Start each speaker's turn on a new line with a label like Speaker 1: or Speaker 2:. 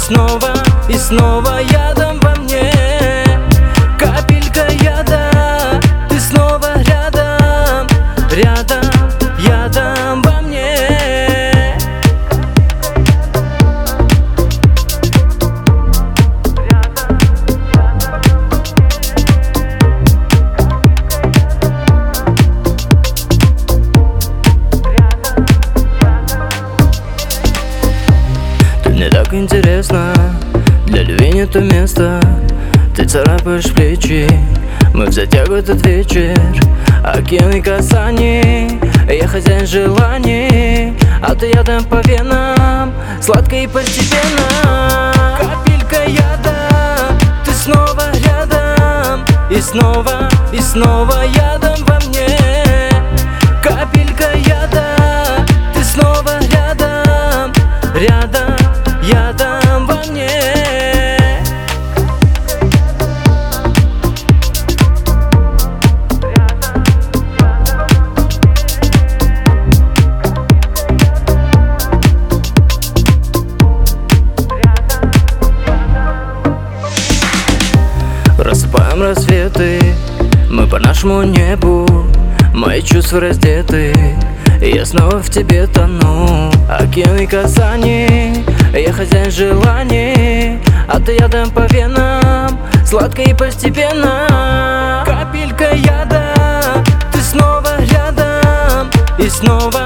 Speaker 1: и снова ядом во мне. Капелька яда, ты снова рядом, рядом, ядом во мне. Ты мне так интересно, для любви нету места. Ты царапаешь плечи, мы в затягу этот вечер. Океаны касаний, я хозяин желаний, а ты ядом по венам, сладко и постепенно. Капелька яда, ты снова рядом, и снова ядом во мне. Капелька яда, ты снова рядом, рядом, ядом во мне. Рассыпаем рассветы, мы по нашему небу. Мои чувства раздеты, я снова в тебе тону. Океаны касаний, я хозяин желаний, а ты ядом по венам, сладко и постепенно. Капелька яда, ты снова рядом, и снова